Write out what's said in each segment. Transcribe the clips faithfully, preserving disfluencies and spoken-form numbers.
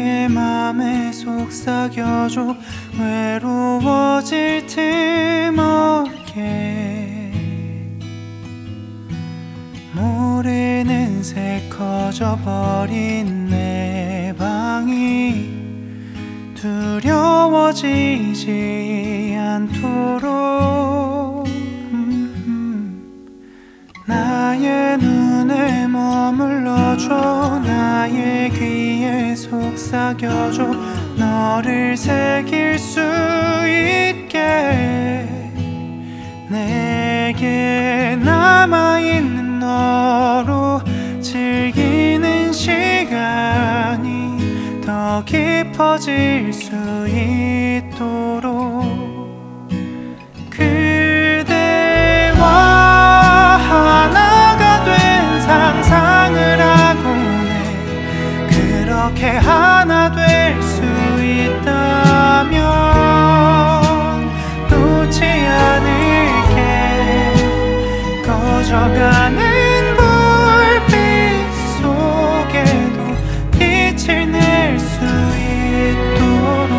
나의 맘에 속삭여줘. 외로워질 틈 없게 모르는 새 커져버린 내 방이 두려워지지 않도록 나의 눈에 머물러줘. 나의 귀에 속삭여줘. 너를 새길 수 있게 내게 남아있는 너로 즐기는 시간이 더 깊어질 수 있도록 그대와 하나가 된 상상을 하곤 해. 그렇게 하나 될 수 있다면 놓지 않을게. 꺼져가는 불빛 속에도 빛을 낼 수 있도록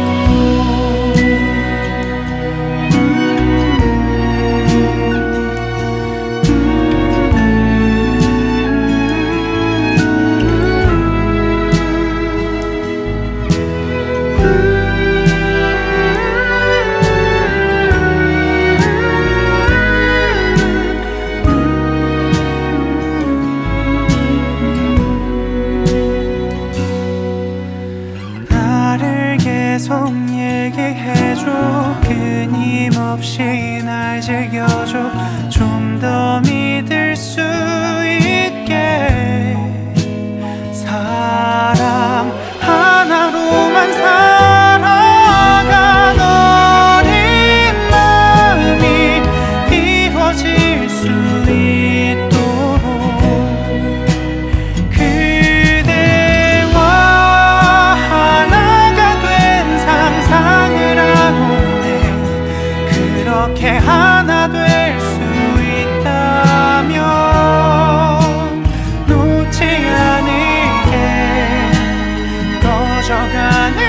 계속 얘기해줘. 끊임없이 날 즐겨줘. 좀 더 믿을 수 있게 사랑 하나로만 살아간 어린 마음이 이루어질 수 있도록 그대와 하나가 된 상상을 하곤 해. 그렇게 하나 될 수 있다면 놓지 않을게. 꺼져가는